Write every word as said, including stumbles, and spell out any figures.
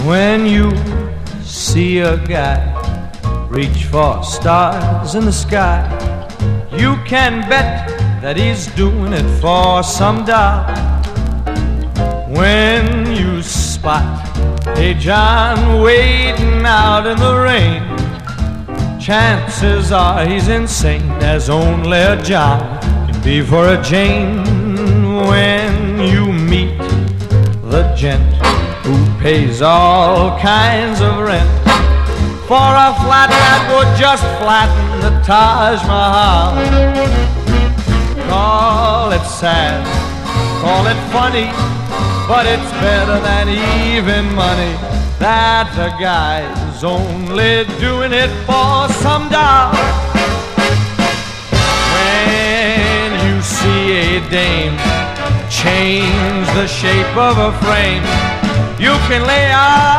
When you see a guy reach for stars in the sky, you can bet that he's doing it for some doll. When you spot a John waiting out in the rain, chances are he's insane, as only a John can be for a Jane. When you meet the gent who pays all kinds of rent for a flat that would just flatten the Taj Mahal, call it sad, call it funny, but it's better than even money. That the guy's only doing it for some doll. When you see a dame change the shape of a frame, you can lay out